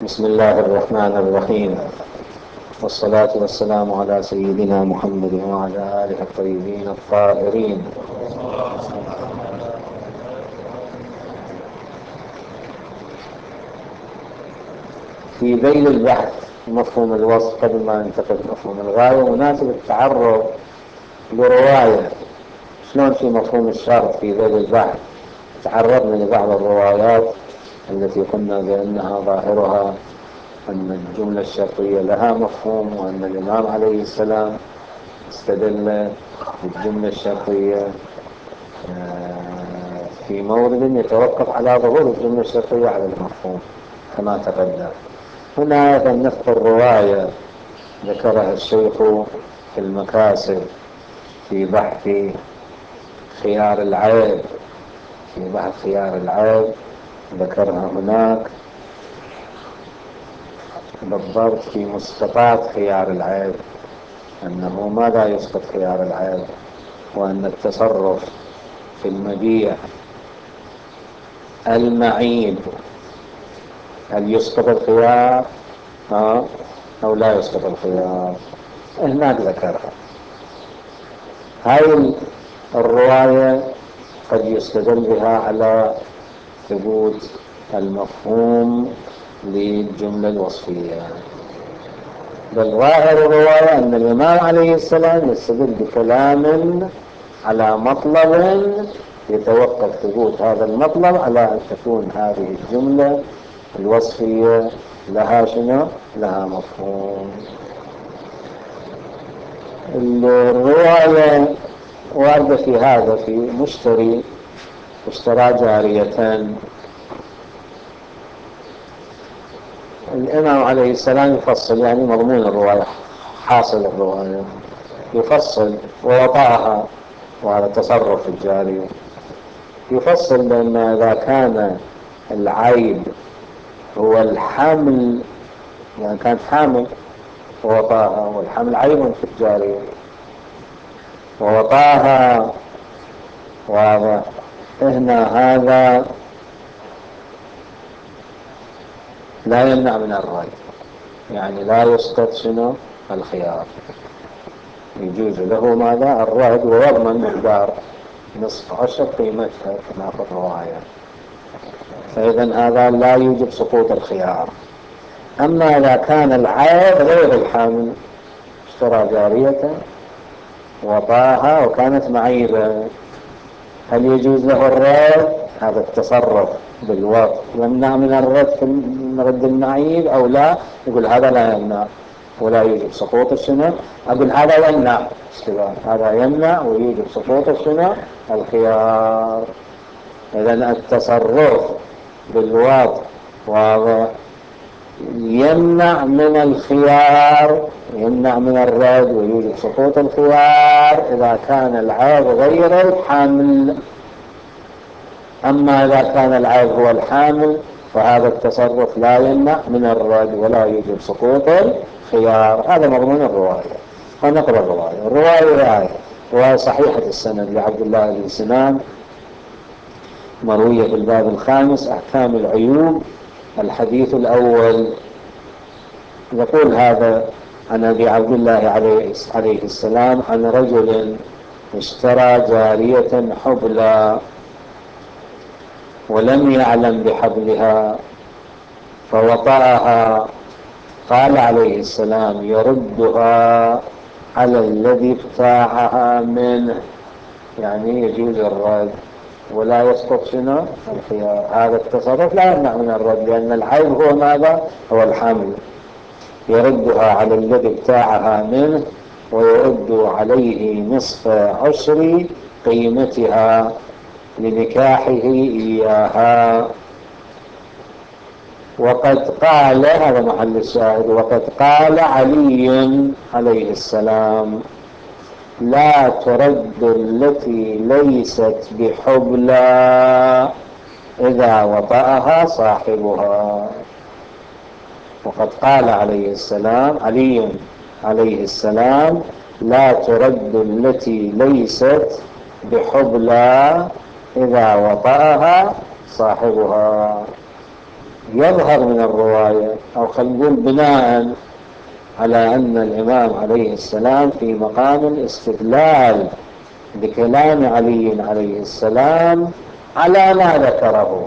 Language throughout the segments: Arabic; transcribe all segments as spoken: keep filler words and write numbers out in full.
بسم الله الرحمن الرحيم، والصلاة والسلام على سيدنا محمد وعلى آله الطيبين الطاهرين. في ذيل البحث مفهوم الوصف قبل ما ننتقل مفهوم الغاية مناسب التعرض لرواية. شلون في مفهوم الشرط في ذيل البحث تعرضنا لبعض الروايات التي قلنا بأنها ظاهرها أن الجملة الشرطية لها مفهوم، وأن الإمام عليه السلام استدل بالجملة الشرطية في مورد يتوقف على ظهور الجملة الشرطية على المفهوم كما تقدم. هنا أيضا نذكر رواية ذكرها الشيخ في المكاسب في بحث خيار العيب، في بحث خيار العيب ذكرها هناك بالضبط في مسقطات خيار العيب، أنه ماذا يسقط خيار العيب، وأن التصرف في المبيع المعيب هل يسقط الخيار ها أو لا يسقط الخيار. هناك ذكرها. هاي الرواية قد يستدل بها على ثبوت المفهوم للجملة الوصفية، بل ظاهر الرواية أن الإمام عليه السلام يستدل بكلام على مطلب يتوقف ثبوت هذا المطلب على أن تكون هذه الجملة الوصفية لها شنو؟ لها مفهوم. الرواية واردة في هذا في مشتري اشترى جارية. الإمام عليه السلام يفصل، يعني مضمون الرواية حاصل الرواية يفصل ووطاها، وهذا تصرف الجارية يفصل بأن إذا كان العيب هو الحمل، يعني كانت حامل ووطاها، والحمل عيب في الجارية ووطاها، وهذا هنا هذا لا يمنع من الرأي، يعني لا يسقط شنو الخيار، يجوز له ماذا الرد ويضمن مقدار نصف عشر قيمتها كما في الرواية، فإذا هذا لا يوجب سقوط الخيار. أما إذا كان العيب غير الحامل، اشترى جارية وطاها وكانت معيبة، هل يجوز له الرد؟ هذا التصرف بالوضع يمنع من الرد في رد المعيب أو لا؟ يقول هذا لا يمنع ولا يوجب سقوط الشنو. أقول هذا يمنع اشتباه، هذا يمنع ويوجب سقوط الشنو الخيار. إذا التصرف بالوضع واضح يمنع من الخيار، يمنع من الرد ويوجب سقوط الخيار إذا كان العيب غير الحامل. أما إذا كان العيب هو الحامل فهذا التصرف لا يمنع من الرد ولا يوجب سقوط الخيار. هذا مضمون الرواية. ونقرأ الرواية. الرواية رواية صحيحة السند لعبد الله بن سنان، مروية في الباب الخامس أحكام العيوب. الحديث الأول يقول هذا عن أبي عبد الله عليه السلام عن رجل اشترى جارية حبلى ولم يعلم بحبلها فوطأها، قال عليه السلام يردها على الذي ابتاعها منه، يعني يجوز الرد ولا يسقط شنو الخيار. هذا التصرف لا يمنع من الرد لأن العيب هو ماذا؟ هو الحمل. يردها على الذي ابتاعها منه ويرد عليه نصف عشر قيمتها لنكاحه إياها. وقد قال، هذا محل الشاهد، وقد قال علي عليه السلام لا ترد التي ليست بحبلى إذا وطأها صاحبها. وقد قال عليه السلام علي عليه السلام لا ترد التي ليست بحبلى إذا وطأها صاحبها. يظهر من الرواية، أو خلينا نقول بناء على أن الإمام عليه السلام في مقام الاستدلال بكلام علي عليه السلام على ما ذكره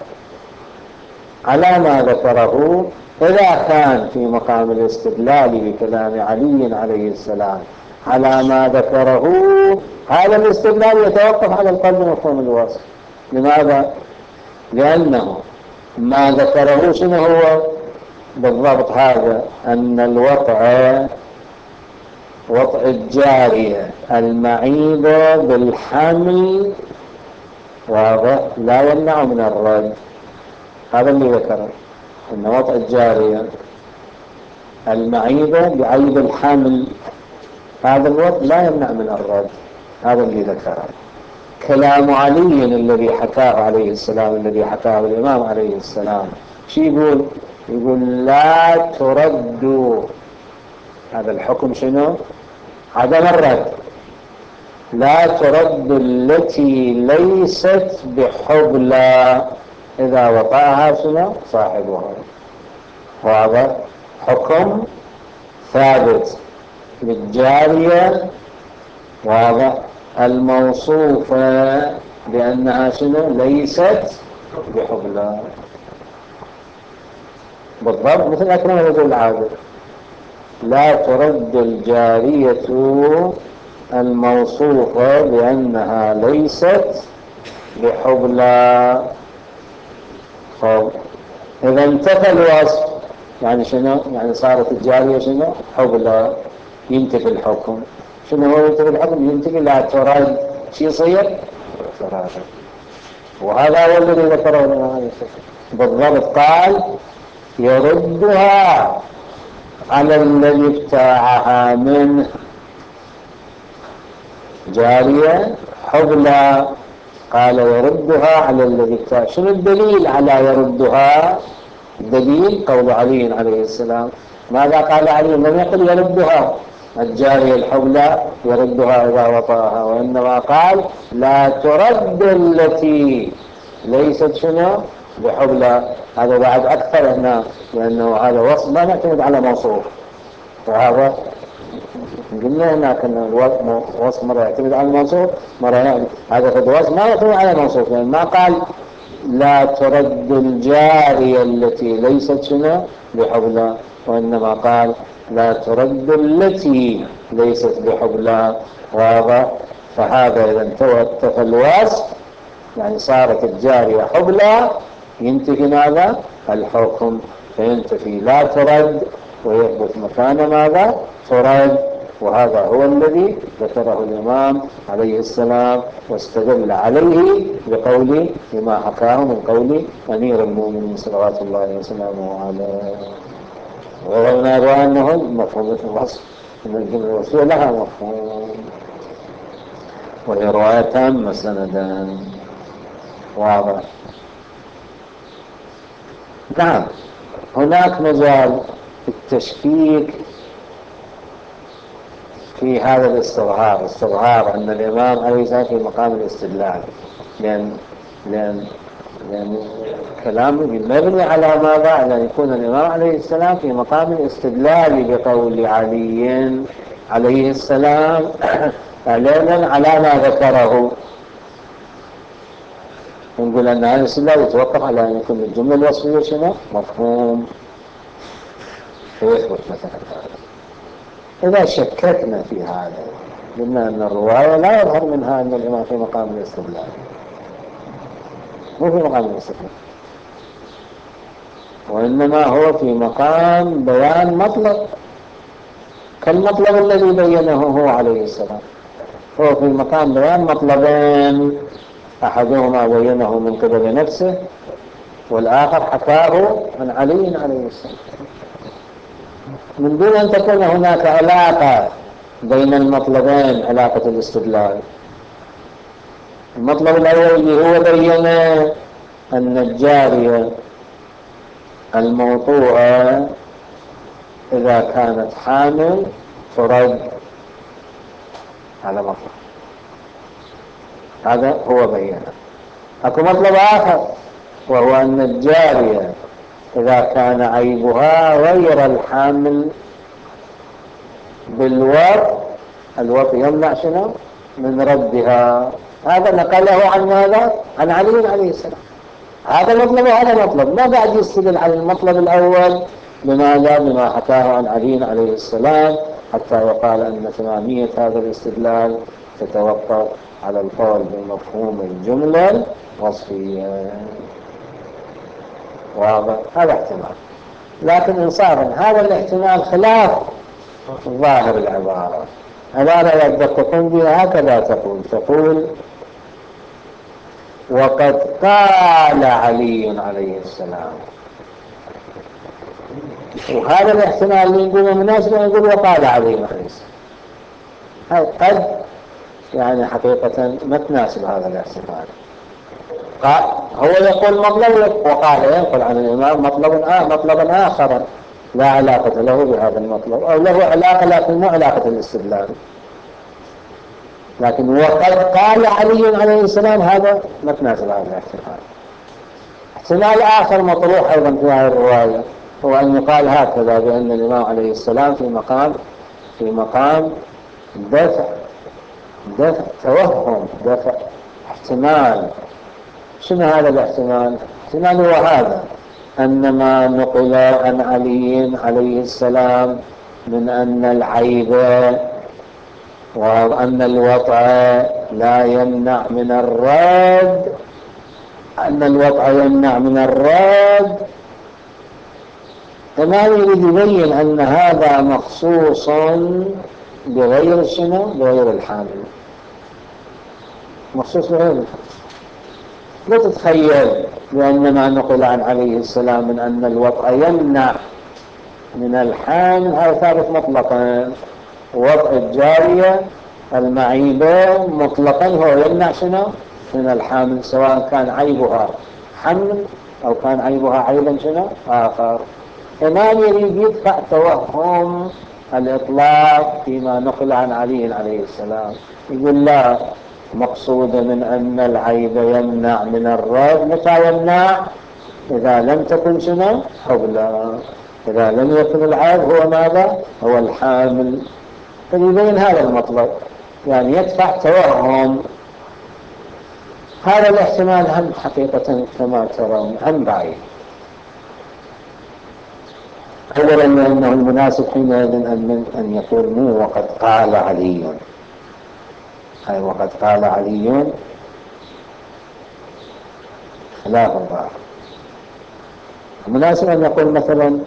على ما ذكره إذا كان في مقام الاستدلال بكلام علي عليه السلام على ما ذكره، هذا الاستدلال يتوقف على القلب مفهوم الوصف. لماذا؟ لأنه ما ذكره شنو هو بالضبط؟ هذا أن الوطع وطع الجارية المعيبة بالحمل واضح لا يمنع من الرد. هذا اللي ذكره، أن وطع الجارية المعيبة بعيب الحمل هذا الوطع لا يمنع من الرد. هذا اللي ذكره. كلام علي الذي حكاه عليه السلام، الذي حكاه الإمام عليه السلام، شو يقول؟ يقول لا تردوا. هذا الحكم شنو؟ عدم الرد. لا ترد التي ليست بحبلى إذا وطأها شنو؟ صاحبها. وهذا حكم ثابت للجارية واضح الموصوفة بأنها شنو؟ ليست بحبلى. بالضبط مثل أكرم رجل العادل، لا ترد الجارية الموصوفة بأنها ليست بحبلى. طيب إذا انتفى الوصف يعني شنو؟ يعني صارت الجارية شنو؟ حبلى. ينتفي الحكم. شنو هو ينتفي الحكم؟ ينتفي لا ترد. شو يصير؟ ترد. وهذا هو الذي ذكره الإمام عليه السلام بالضبط. قال يردها على الذي ابتاعها منه. جارية حبلى، قال يردها على الذي ابتاع. شنو الدليل على يردها؟ الدليل قول علي عليه السلام. ماذا قال علي؟ لم يقل يردها الجارية الحبلى يردها إذا وطأها، وإنما قال لا ترد التي ليست شنو؟ بحبلى. هذا بعد أكثر هنا، لأنه هذا وصف ما نعتمد على موصوف. وهذا قلنا هناك أن الوصف مرة يعتمد على الموصوف، مرة يعتمد. هذا في الوصف ما يعتمد على الموصوف، لأن ما قال لا ترد الجارية التي ليست شنو؟ بحبلى، وإنما قال لا ترد التي ليست بحبلى. واضح؟ فهذا إذا انتفى الوصف يعني صارت الجارية حبلى، ينتفي ماذا؟ الحكم. فينتفي لا ترد ويثبت مكان ماذا؟ ترد. وهذا هو الذي ذكره الإمام عليه السلام واستدل عليه بقول بما حكاه من قول أمير المؤمنين صلوات الله وسلامه عليه. وغيرنا أنه مفهوم الوصف من الجملة الوصفية لها مفهوم، وهي رواية تامة سندا. واضح؟ نعم. هناك مجال في التشكيك في هذا الاستظهار، استظهار أن الإمام عليه السلام في مقام الاستدلال، لأن لأن لأن كلامه مبني على ماذا؟ على أن يكون الإمام عليه السلام في مقام الاستدلال بقول علي عليه السلام إعلانا على ما ذكره. نقول أن هذا الاستدلال يتوقف على أن يكون الجملة الوصفية شنو؟ مفهوم. فيثبت مثلا إذا شككنا في هذا، قلنا أن الرواية لا يظهر منها أن الإمام في مقام الاستدلال، مو في مقام الاستدلال، وإنما هو في مقام بيان مطلب كالمطلب الذي بينه هو عليه السلام. هو في مقام بيان مطلبين، أحدهما بينه من قبل نفسه، والآخر حكاه عن علي عليه السلام، من دون أن تكون هناك علاقة بين المطلبين، علاقة الاستدلال. المطلب الأول اللي هو بين أن الجارية الموطوءة إذا كانت حامل ترد، هذا مطلب، هذا هو بينه. أكو مطلب آخر، وهو أن الجارية إذا كان عيبها غير الحامل بالوضع، الوضع يمنع شنو؟ من ردها. هذا نقله عن ماذا؟ عن علي عليه السلام. هذا مطلب وهذا مطلب، ما بعد يستدل على المطلب الأول. لماذا؟ بما حكاه عن علي عليه السلام، حتى يقال أن تمامية هذا الاستدلال تتوقف على القول بمفهوم الجملة الوصفية. واضح؟ هذا احتمال، لكن إنصافا هذا الاحتمال خلاف ظاهر العبارة. العبارة يدققون بها هكذا تقول تقول وقد قال علي عليه السلام. وهذا الاحتمال اللي يقوله مناسب يقول وقال علي عليه السلام، هاي قد يعني حقيقة ما تناسب هذا الاحتمال. هو يقول مطلب وقال ينقل عن الإمام مطلب آه مطلب آخر لا علاقة له بهذا المطلب، أو له علاقة لكن مو علاقة الاستدلال. لكن وقد قال علي عليه السلام هذا ما تناسب هذا الاحتمال. احتمال آخر مطروح أيضا في هذه الرواية هو أن يقال هكذا بأن الإمام عليه السلام في مقام في مقام دفع دفع توهم، دفع احتمال. شنو هذا الاحتمال؟ احتمال هو هذا، أن ما نقل عن علي عليه السلام من أن العيب وأن الوضع لا يمنع من الرد، أن الوضع يمنع من الرد، كما يريد يبين أن هذا مخصوص بغير شنو؟ بغير الحامل، مخصوص بغير الحامل. لا تتخيل بأن ما نقل عن عليه السلام من أن الوضع يمنع من الحامل هذا ثابت مطلقا. وضع الجارية المعيبة مطلقا هو يمنع شنو؟ من الحامل، سواء كان عيبها حمل أو كان عيبها عيبا شنو؟ آخر. كمان يريد يدفع توهم الإطلاق فيما نقل عن علي عليه السلام، يقول لا، مقصود من أن العيب يمنع من الرد. متى يمنع؟ إذا لم تكن شنو؟ حبلى. إذا لم يكن العيب هو ماذا؟ هو الحامل. فيبين هذا المطلب، يعني يدفع توهم. هذا الاحتمال هم حقيقة كما ترون هم بعيد. أولا أنه المناسب حينئذ أن أن يقول مو وقد قال علي، أي وقد قال علي خلاف الظاهر. المناسب أن يقول مثلا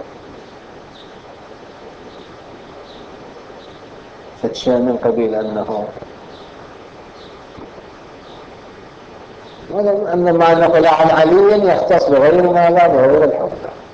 فتشاء من قبيل أنه أن ما نقل عن علي يختص بغير ما لا بغير الحب،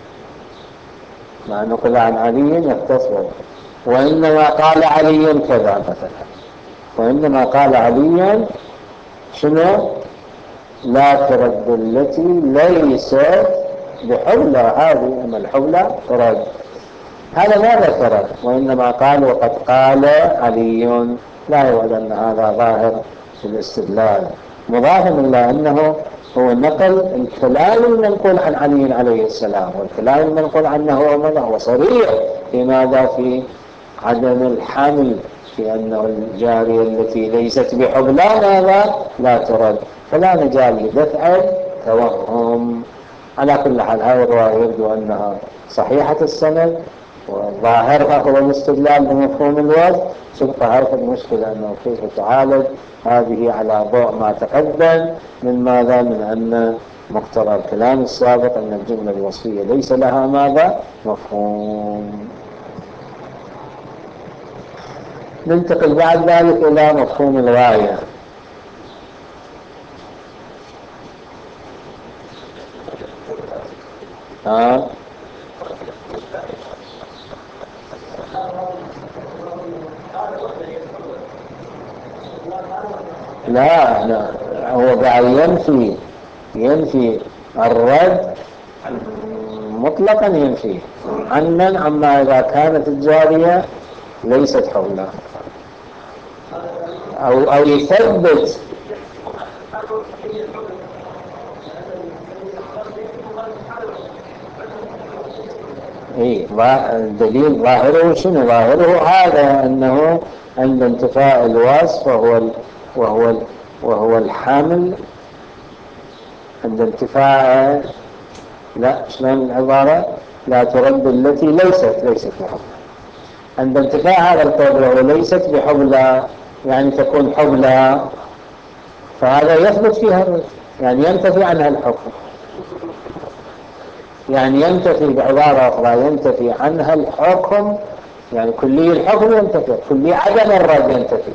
ما نقل عن علي يختص بغير، وإنما قال علي كذا مثلا، وإنما قال علي شنو؟ لا ترد التي ليست بحبلى، هذه أما الحبلى ترد. هذا ما ذكر، وإنما قال وقد قال علي، لا يعد أن هذا ظاهر في الاستدلال، مضاف إلى أنه هو نقل الكلام المنقول عن علي عليه السلام، والكلام المنقول عنه هو ماذا؟ هو صريح في ماذا؟ في عدم الحمل، في أنه الجارية التي ليست بحبلى ماذا؟ لا ترد، فلا مجال لدفع توهم. على كل حال هذه الرواية يبدو أنها صحيحة السند، وظاهرها هو الاستدلال بمفهوم الوصف. تبقى هذه المشكلة أنه كيف تعالج هذه على ضوء ما تقدم من ماذا؟ من أن مقتضى الكلام السابق أن الجملة الوصفية ليس لها ماذا؟ مفهوم. ننتقل بعد ذلك إلى مفهوم الغاية. ها؟ لا لا، هو قاعد ينفي ينفي الرد مطلقا، ينفي عمن عما إذا كانت الجارية ليست حوله، أو, أو يثبت. اي الدليل ظاهره شنو؟ ظاهره هذا انه عند انتفاء الوصف وهو ال وهو ال وهو الحمل عند انتفاء، لا شلون العبارة؟ لا ترد التي ليست ليست بحبلى. عند انتفاء هذا القول وهو ليست بحبلى يعني تكون حبلى، فهذا يثبت فيها الرد، يعني ينتفي عنها الحكم، يعني ينتفي بعبارة أخرى ينتفي عنها الحكم، يعني كلي الحكم ينتفي، كلي عدم الرد ينتفي،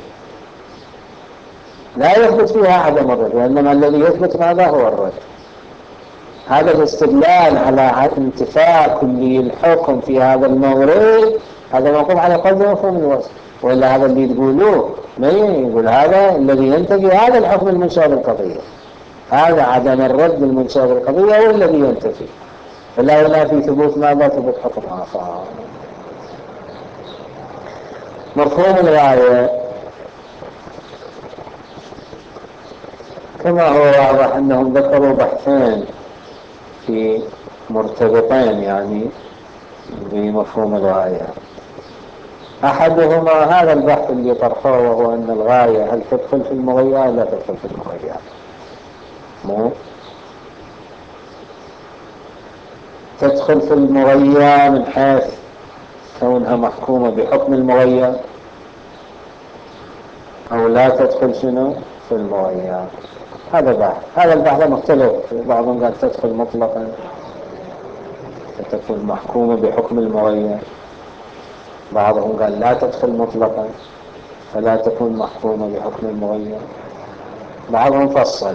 لا يثبت فيها عدم الرد، وإنما الذي يثبت ماذا هو الرد. هذا الاستدلال على انتفاء كلي الحكم في هذا المورد هذا موقوف على قدر مفهوم الوصف، وإلا هذا اللي تقولوه ما يقول هذا الذي ينتفي هذا الحكم المنشأ بالقضية، هذا عدم الرد المنشأ بالقضية هو الذي ينتفي، فلا ولا في ثبوت ماذا؟ ثبوت حكم آخر. مفهوم الغاية كما هو واضح أنهم ذكروا بحثين في مرتبطين يعني بمفهوم الغاية. أحدهما هذا البحث اللي طرحوه وهو أن الغاية هل تدخل في المغية أو لا تدخل في المغية. مو تدخل في المغية من حيث كونها محكومة بحكم المغية، أو لا تدخل شنو في المغية. هذا بحث، هذا البحث مختلف، بعضهم قال تدخل مطلقا فتكون محكومة بحكم المغية، بعضهم قال لا تدخل مطلقا فلا تكون محكومة بحكم المغير، بعضهم فصل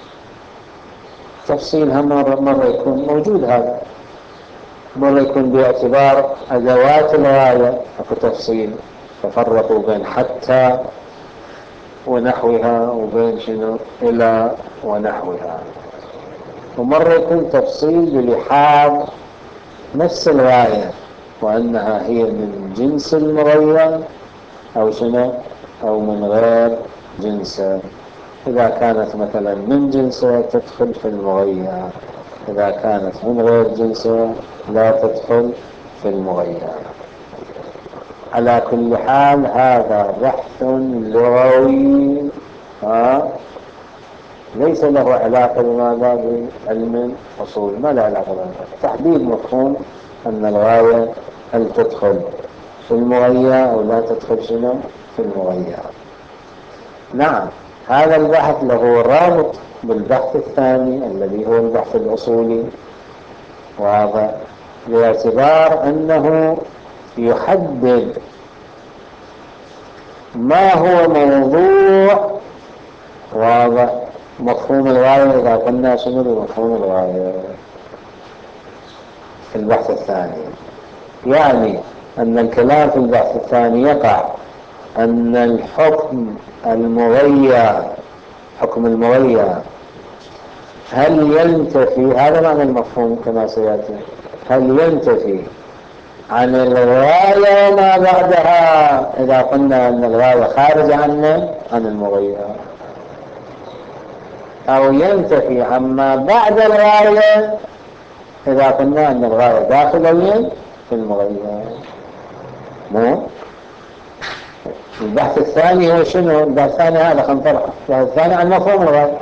تفصيل هم مرة, مرة يكون موجود، هذا مرة يكون باعتبار أدوات الغاية أكو تفصيل، ففرقوا بين حتى ونحوها وبين شنو إلى ونحوها، ومرة يكون تفصيل بلحاظ نفس الغاية وأنها هي من جنس المغير أو شنو أو من غير جنسه. إذا كانت مثلا من جنسه تدخل في المغير، إذا كانت من غير جنسه لا تدخل في المغير. على كل حال هذا بحث لغوي ها ليس له علاقة بماذا؟ بعلم الأصول، ما له علاقة بماذا؟ تحديد مفهوم أن الغاية هل تدخل في المغير أو لا تدخل شنو في المغير. نعم هذا البحث له رابط بالبحث الثاني الذي هو البحث الأصولي، واضح، باعتبار أنه يحدد ما هو موضوع واضح مفهوم الغاية. إذا قلنا شنو بمفهوم الغاية في البحث الثاني، يعني أن الكلام في البحث الثاني يقع أن الحكم المغير حكم المغير هل ينتفي، هذا معنى المفهوم كما سيأتي، هل ينتفي عن الغاية وما بعدها. إذا قلنا أن الغاية خارج عنا عن المغير، أو ينتفي عما بعد الغاية إذا قلنا أن الغاية داخلية في المغير. مو البحث الثاني هو شنو؟ البحث الثاني هذا خنطرة، البحث الثاني عن مفهوم الغاية،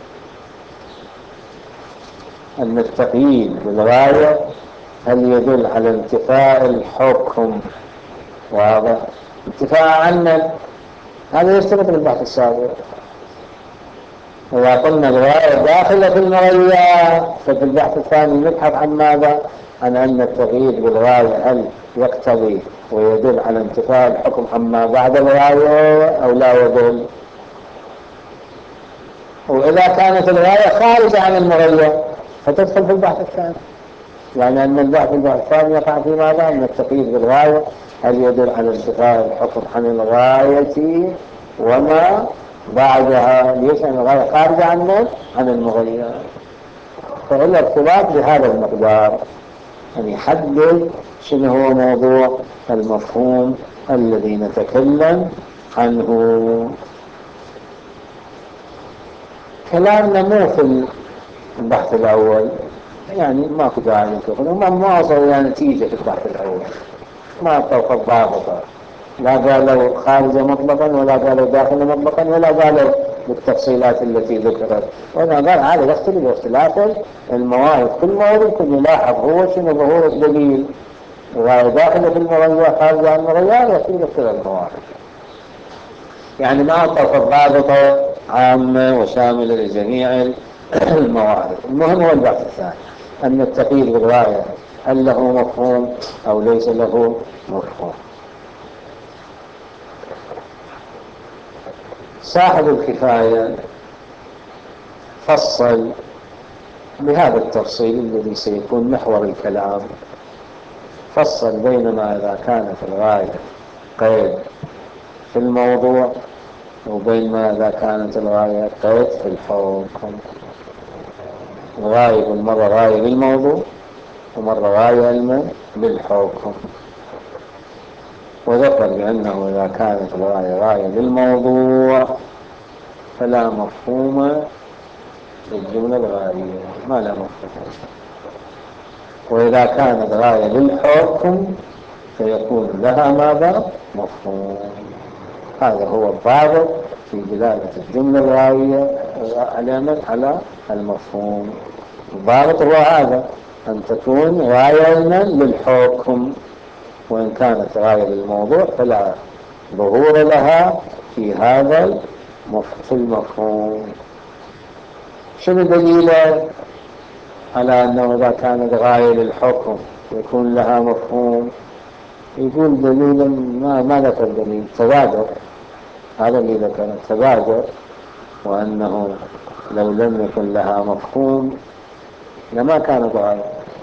أن التقييد بالغاية هل يدل على انتفاء الحكم، واضح، انتفاء عنا، هذا يشترط بالبحث السابق. إذا قلنا الغاية داخلة في المغير ففي البحث الثاني نبحث عن ماذا؟ عن أن التقييد بالغاية هل يقتضي ويدل على انتفاء الحكم عما بعد الغاية أو لا يدل. وإذا كانت الغاية خارجة عن المغير فتدخل في البحث الثاني، يعني أن البحث الثاني يقع في ماذا؟ أن التقييد بالغاية هل يدل على انتفاء الحكم عن الغاية وما بعدها، ليش؟ أن الغاية خارجة عنه عن المغير. فإلا ارتباط بهذا المقدار أن يحدد شنو هو موضوع المفهوم الذي نتكلم عنه. كلامنا مو في البحث الأول، يعني ماكو داعي للكفر، ما ما وصلوا إلى نتيجة في البحث الأول، ما طرق الضابطة، لا قالوا خارجة مطلقا ولا قالوا داخل مطلقا ولا قالوا بالتفصيلات التي ذكرت، وإذا قال هذا يختلف باختلاف الموارد. كل مورد يكون يلاحظ هو شنو ظهور الدليل، وهذا داخل في المرية خارجة عن المرية يختلف اختلاف الموارد. يعني ما طرق الضابطة عامة وشاملة لجميع الموارد. المهم هو البحث الثاني، أن التقييد بالغاية هل له مفهوم أو ليس له مفهوم. صاحب الكفاية فصل بهذا التفصيل الذي سيكون محور الكلام، فصل بينما إذا كانت الغاية قيد في الموضوع وبينما إذا كانت الغاية قيد في الحكم. غاية مرة غاية بالموضوع ومرة غاية علما بالحكم. وذكر بأنه إذا كانت الغاية غاية بالموضوع فلا مفهوم للجملة الغائية، ما لا مفهوم. وإذا كانت غاية للحكم فيكون لها ماذا؟ مفهوم. هذا هو الضابط في دلالة الجملة الغائية على المفهوم. الضابط هو هذا، أن تكون غاية علما للحكم، وإن كانت غاية للموضوع فلا ظهور لها في هذا في المفهوم. شنو دليله على أنه إذا كانت غاية للحكم يكون لها مفهوم؟ يقول دليلا ما, ما ذكر دليل، تبادر. هذا اللي ذكر تبادر، وأنه لو لم يكن لها مفهوم لما كانت غاية.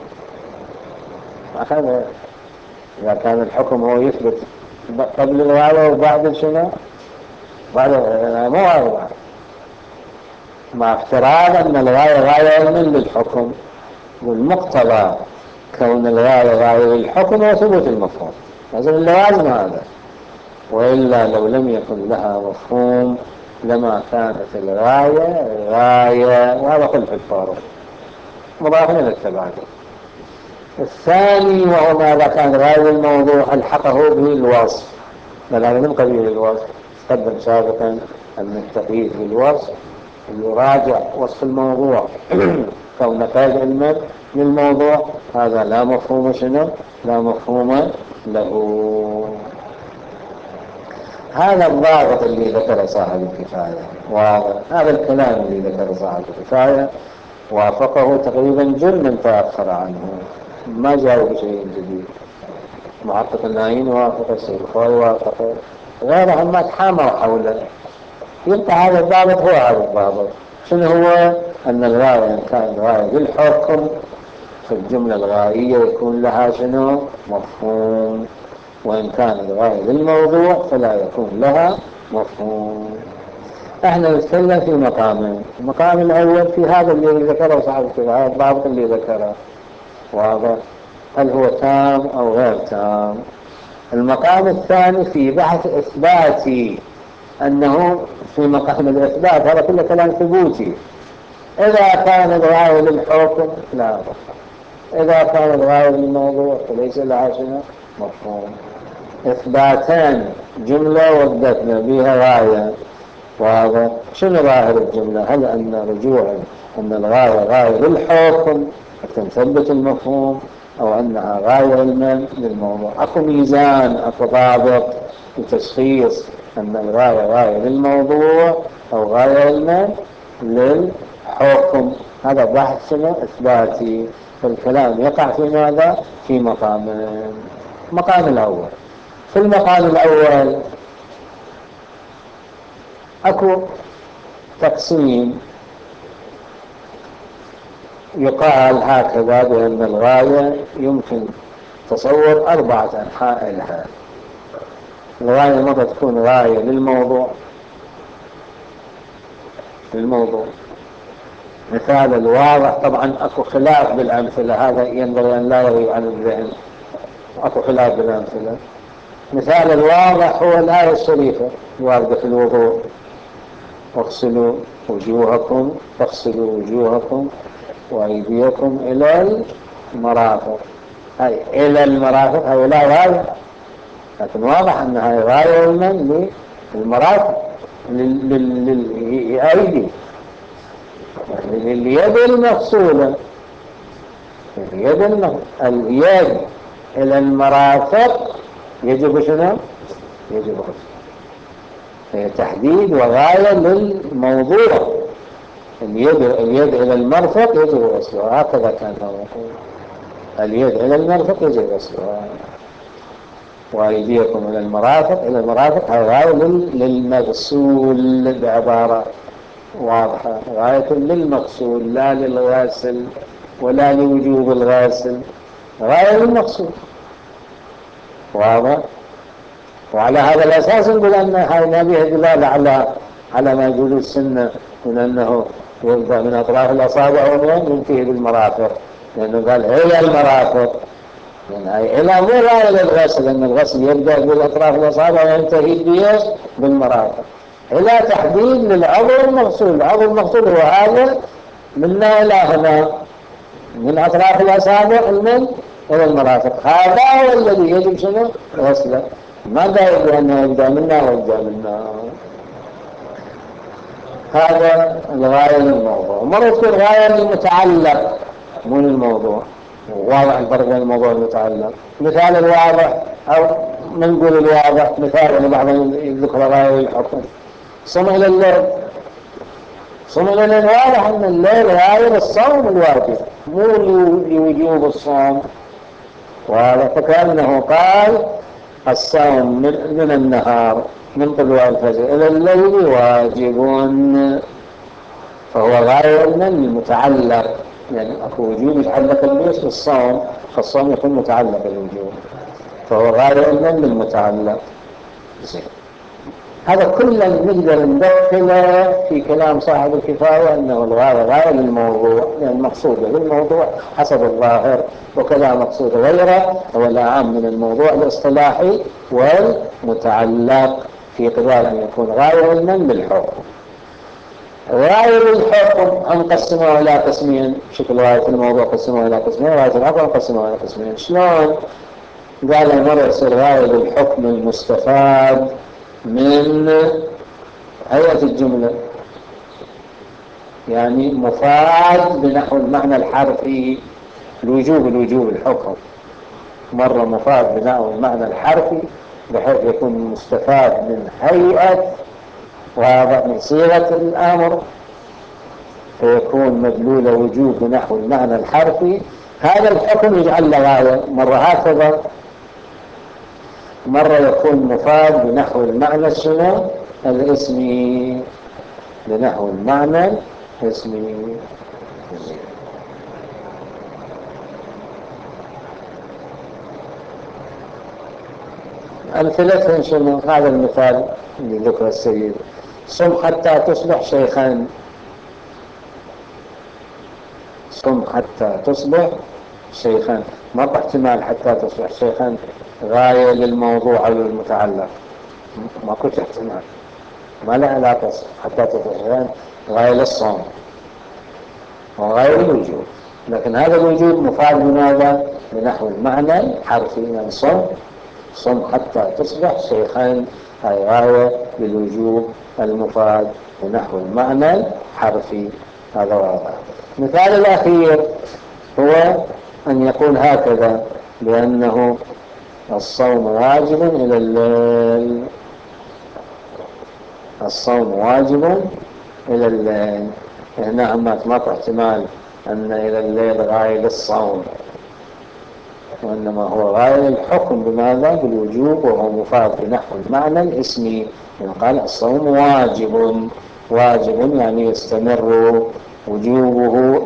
هذا إذا كان الحكم هو يثبت قبل الغاية وبعد شنو؟ بعد مو غاية، مع افتراض أن الغاية غاية من للحكم، والمقتضى كون الغاية غاية للحكم هو ثبوت المفهوم، لازم اللوازم هذا. وإلا لو لم يكن لها مفهوم لما كانت الغاية غاية، وهذا خلف الفارق مضاف إلى التبادل. الثاني وهو ماذا كان غاية الموضوع ألحقه به الوصف، بل هذا من قبيل الوصف. تقدم سابقا أن التقييد بالوصف يراجع وصف الموضوع كون قيد علما للموضوع، هذا لا مفهوم شنو؟ لا مفهوم له. هذا الضابط اللي ذكر صاحب الكفاية، وهذا الكلام اللي ذكر صاحب الكفاية وافقه تقريبا جل من تأخر عنه، ما جاءوا بشيء جديد. محقق الناين وافق، السيد الخوي وافق، غيرهم ما تحاموا حوله. يبقى هذا الضابط هو هذا الضابط. شنو هو؟ أن الغاية إن كان غاية بالحكم في الجملة الغائية يكون لها شنو؟ مفهوم، وإن كانت غاية للموضوع فلا يكون لها مفهوم. احنا نتكلم في مقامين. المقام الأول في هذا اللي ذكره صاحب الكفاية، الضابط اللي ذكره واضح، هل هو تام أو غير تام. المقام الثاني في بحث إثباتي، أنه في مقام الإثبات هذا كله كلام ثبوتي. إذا كان الغاية للحكم لا، إذا كان الغاية للموضوع فليس لها شنو؟ مفهوم. إثباتان، جملة وضتنا بها غاية، وهذا شنو ظاهر الجملة؟ هل أن رجوعا أن الغاية غاية للحكم حتى نثبت المفهوم، أو أنها غاية علما للموضوع؟ أكو ميزان، أكو ضابط لتشخيص أن الغاية غاية للموضوع أو غاية علما للحكم. هذا بحث إثباتي. فالكلام يقع في ماذا؟ في مقامين. المقام الأول، في المقام الأول أكو تقسيم يقال هكذا بأن الغاية يمكن تصور أربعة أنحاء لها. الغاية مرة تكون غاية للموضوع للموضوع مثال الواضح، طبعا أكو خلاف بالأمثلة، هذا ينبغي أن لا يغيب عن الذهن، أكو خلاف بالأمثلة. مثال الواضح هو الآية الشريفة واردة في الوضوء: اغسلوا وجوهكم، فاغسلوا وجوهكم وأيديكم إلى المرافق، هاي إلى المرافق، هاي لا غاية، لكن واضح أن هاي غاية من للمرافق للأيدي، يعني لليد المغسولة، اليد اليد إلى المرافق يجب شنو؟ يجب غسل، تحديد وغاية للموضوع. اليد اليد إلى المرفق يجب غسلها، هكذا كان يقول اليد إلى المرفق يجب غسلها، وأيديكم إلى المرافق، إلى المرافق هي غاية للمغسول بعبارة واضحة، غاية للمغسول لا للغاسل ولا لوجوب الغاسل، غاية للمغسول، واضح. وعلى هذا الأساس نقول أن هذا به دلالة على على ما يقول السنة من أنه يبدأ من أطراف الأصابع وينتهي بالمرافق، لأنه قال إلى المرافق، يعني إلى مو غاية للغسل، لأن الغسل يبدأ بالأطراف الأصابع وينتهي بالمرافق، إلى تحديد للعضو المغسول. العضو المغسول هو هذا منا إلى هنا، من أطراف الأصابع من إلى المرافق، هذا هو الذي يجب شنو؟ غسله، ما دائما أنه يبدأ منا ويبدأ منا. هذا الغاية للموضوع. مرة تكون غاية للمتعلق مو للموضوع، واضح الفرق بين الموضوع والمتعلق. مثال الواضح أو نقول الواضح، مثال بعض يذكر غاية للحكم، صم إلى الليل، صم إلى الليل، واضح أن الليل غاية للصوم الواجب مو لوجوب الصوم، فكأنه قال الصوم من النهار من طلوع الفجر إلى الليل واجب، فهو غاية للمتعلق، يعني أكو وجوب يتعلق البيش بالصوم، فالصوم يكون متعلق بالوجوب، فهو غاية للمتعلق. هذا كله نقدر ندخله في كلام صاحب الكفاية أنه الغاية غاية للموضوع، يعني المقصود بالموضوع حسب الظاهر، وكذا مقصود غيره هو الأعم من الموضوع الاصطلاحي والمتعلق، في قدر أن يكون غاية للحكم. غاية للحكم انقسموا إلى قسمين، شكل غاية الموضوع قسموا إلى قسمين، غاية الحكم انقسموا إلى قسمين. شلون؟ قال المرة يصير غاية للحكم المستفاد من هيئة الجملة، يعني مفاد بنحو المعنى الحرفي، الوجوب الوجوب الحكم، مرة مفاد بنحو المعنى الحرفي بحيث يكون مستفاد من هيئة واضح من صيغة الأمر، فيكون مدلول وجوب بنحو المعنى الحرفي، هذا الحكم يجعل له غاية، مرة هكذا، مرة يكون مفاد بنحو المعنى الشنو الاسمي، بنحو المعنى الاسمي. أمثلة شنو؟ هذا المثال اللي ذكر السيد، صم حتى تصبح شيخا، صم حتى تصبح شيخا، ما احتمال حتى تصبح شيخا غاية للموضوع أو للمتعلق، ما كنت احتمال، ما له علاقة حتى تصبح شيخا غاية للصوم وغاية للوجوب، لكن هذا الوجوب مفاد بماذا؟ بنحو المعنى الحرفي، يعني صم صم حتى تصبح شيخا، هاي غاية للوجوب المفاد بنحو المعنى الحرفي، هذا واضح. مثال الأخير هو أن يقول هكذا بأنه الصوم واجب إلى الليل، الصوم واجب إلى الليل، هنا أما ما احتمال أن إلى الليل غاية للصوم، وإنما هو غاية للحكم بماذا؟ بالوجوب، وهو مفاد بنحو المعنى الاسمي، يعني قال الصوم واجب، واجب يعني يستمر وجوبه،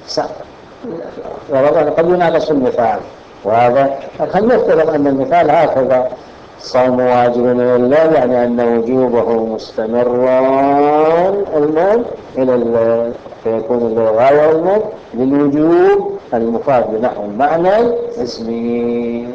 وربنا قد يناقش المثال، وهذا خلينا نفترض أن المثال هكذا، الصوم واجب إلى الليل يعني أن وجوبه مستمر الموت إلى الليل، فيكون الغاية الموت للوجوب المفاد بنحو المعنى الاسمي،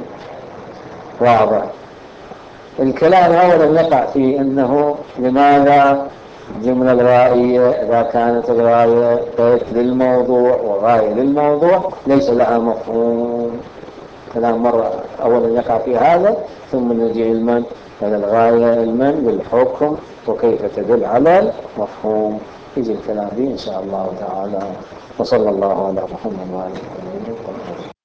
واضح. الكلام أولا يقع في أنه لماذا الجملة الغائية إذا كانت الغاية قيد للموضوع وغاية للموضوع ليس لها مفهوم. كلام مرة أولا يقع في هذا، ثم نجي المن من الغاية، المن بالحكم وكيف تدل على المفهوم، يجي الكلام به إن شاء الله تعالى. وصلى الله على محمد وعلى آله وصحبه.